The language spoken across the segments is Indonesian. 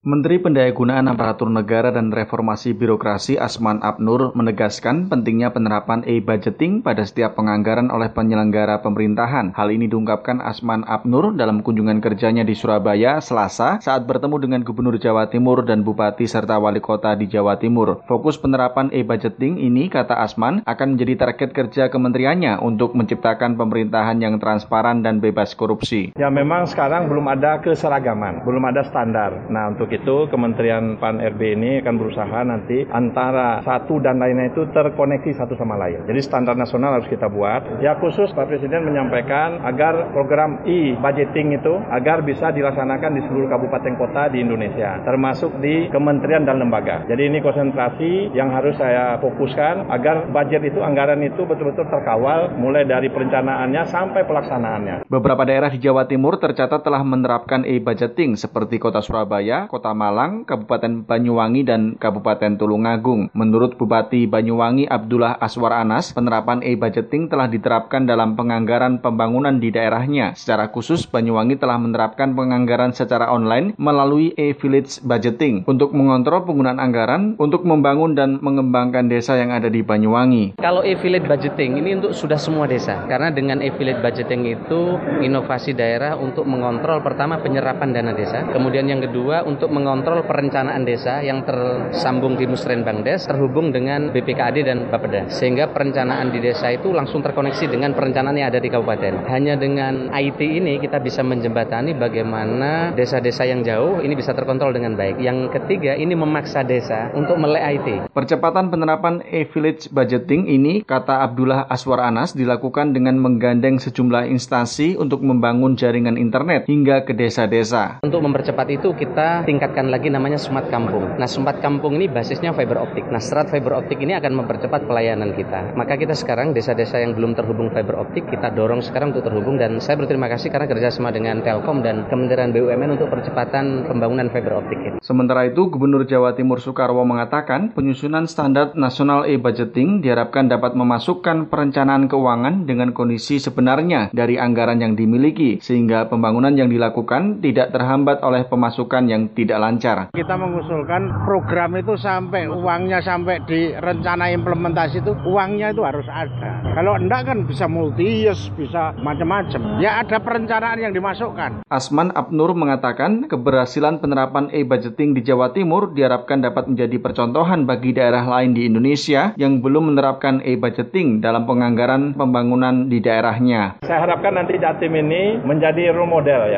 Menteri Pendayagunaan Aparatur Negara dan Reformasi Birokrasi Asman Abnur menegaskan pentingnya penerapan e-budgeting pada setiap penganggaran oleh penyelenggara pemerintahan. Hal ini diungkapkan Asman Abnur dalam kunjungan kerjanya di Surabaya, Selasa, saat bertemu dengan Gubernur Jawa Timur dan Bupati serta Wali Kota di Jawa Timur. Fokus penerapan e-budgeting ini, kata Asman, akan menjadi target kerja kementeriannya untuk menciptakan pemerintahan yang transparan dan bebas korupsi. Ya memang sekarang belum ada keseragaman, belum ada standar. Nah untuk itu Kementerian Pan-RB ini akan berusaha nanti antara satu dan lainnya itu terkoneksi satu sama lain. Jadi standar nasional harus kita buat. Ya khusus Pak Presiden menyampaikan agar program e-budgeting itu agar bisa dilaksanakan di seluruh kabupaten kota di Indonesia, termasuk di kementerian dan lembaga. Jadi ini konsentrasi yang harus saya fokuskan agar budget itu, anggaran itu betul-betul terkawal mulai dari perencanaannya sampai pelaksanaannya. Beberapa daerah di Jawa Timur tercatat telah menerapkan e-budgeting seperti Kota Surabaya, Kota Malang, Kabupaten Banyuwangi, dan Kabupaten Tulungagung. Menurut Bupati Banyuwangi Abdullah Aswar Anas, penerapan e-budgeting telah diterapkan dalam penganggaran pembangunan di daerahnya. Secara khusus, Banyuwangi telah menerapkan penganggaran secara online melalui e-village budgeting untuk mengontrol penggunaan anggaran untuk membangun dan mengembangkan desa yang ada di Banyuwangi. Kalau e-village budgeting ini untuk sudah semua desa, karena dengan e-village budgeting itu inovasi daerah untuk mengontrol pertama penyerapan dana desa, kemudian yang kedua untuk mengontrol perencanaan desa yang tersambung di Musrenbangdes, terhubung dengan BPKAD dan Bapeda, sehingga perencanaan di desa itu langsung terkoneksi dengan perencanaan yang ada di kabupaten. Hanya dengan IT ini kita bisa menjembatani bagaimana desa-desa yang jauh ini bisa terkontrol dengan baik. Yang ketiga, ini memaksa desa untuk melek IT. Percepatan penerapan e-village budgeting ini, kata Abdullah Aswar Anas, dilakukan dengan menggandeng sejumlah instansi untuk membangun jaringan internet hingga ke desa-desa. Untuk mempercepat itu kita tingkatkan lagi namanya Smart Kampung. Nah, Smart Kampung ini basisnya fiber optik. Nah, serat fiber optik ini akan mempercepat pelayanan kita. Maka kita sekarang desa-desa yang belum terhubung fiber optik kita dorong sekarang untuk terhubung, dan saya berterima kasih karena kerjasama dengan Telkom dan Kementerian BUMN untuk percepatan pembangunan fiber optik ini. Sementara itu, Gubernur Jawa Timur Soekarwo mengatakan penyusunan standar nasional e-budgeting diharapkan dapat memasukkan perencanaan keuangan dengan kondisi sebenarnya dari anggaran yang dimiliki, sehingga pembangunan yang dilakukan tidak terhambat oleh pemasukan yang tidak lancar. Kita mengusulkan program itu sampai uangnya sampai di rencana implementasi itu uangnya itu harus ada. Kalau enggak kan bisa multi-use, bisa macam-macam. Ya ada perencanaan yang dimasukkan. Asman Abnur mengatakan keberhasilan penerapan e-budgeting di Jawa Timur diharapkan dapat menjadi percontohan bagi daerah lain di Indonesia yang belum menerapkan e-budgeting dalam penganggaran pembangunan di daerahnya. Saya harapkan nanti Jatim ini menjadi role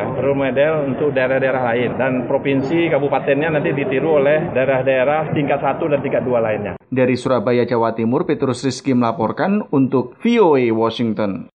model untuk daerah-daerah lain, dan provinsi, kabupatennya nanti ditiru oleh daerah-daerah tingkat 1 dan tingkat 2 lainnya. Dari Surabaya, Jawa Timur, Petrus Rizky melaporkan untuk VOA Washington.